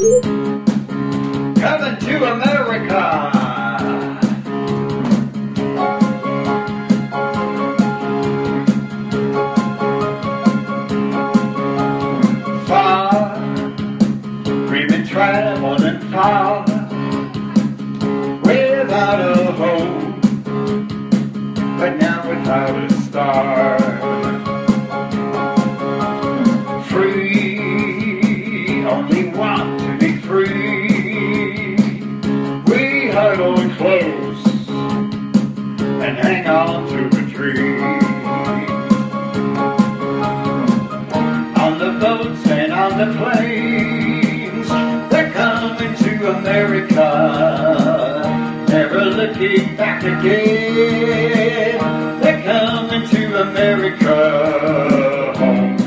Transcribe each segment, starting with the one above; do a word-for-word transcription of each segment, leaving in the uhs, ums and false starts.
Coming to America. Far, we've been traveling far, without a hope, but now without a star. Free, only want to be free. We huddle close and hang on to a tree. On the boats and on the planes, they're coming to America, never looking back again. They're coming to America home.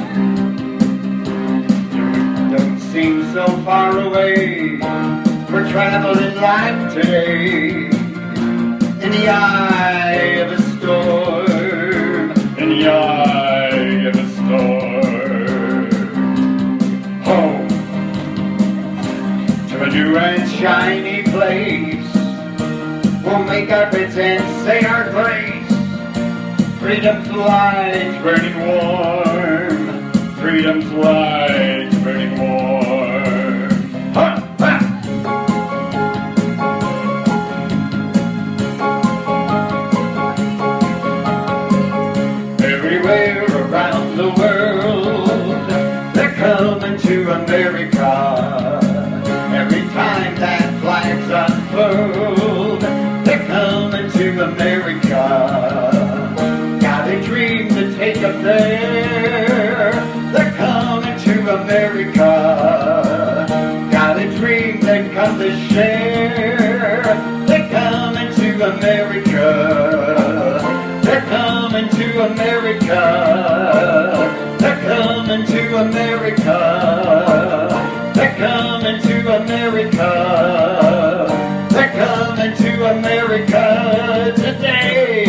Don't seem so far away. We're traveling life today, in the eye of a storm, in the eye of a storm. Home to a new and shiny place. We'll make our beds and say our grace. Freedom's light burning warm. Freedom's light burning warm. Ha! Ha! Everywhere around the world, they're coming to America. Every time that flag's unfurled, they're coming to America. Got a dream to take up there. They're coming to America. Got a dream they've come to share. They're coming to America. They're coming to America. They're coming to America. They're coming to America. They're coming to America today.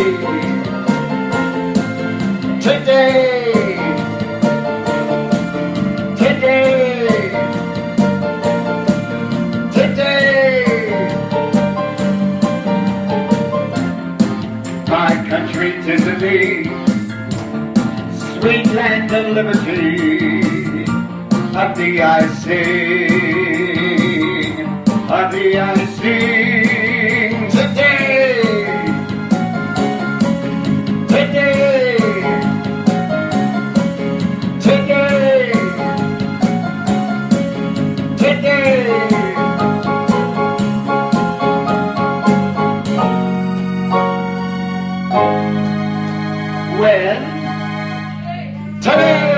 Today. Today. Today. My country, 'tis of thee, sweet land of liberty. Of thee I sing, of thee I sing today. Today. Today. Today. When? Today!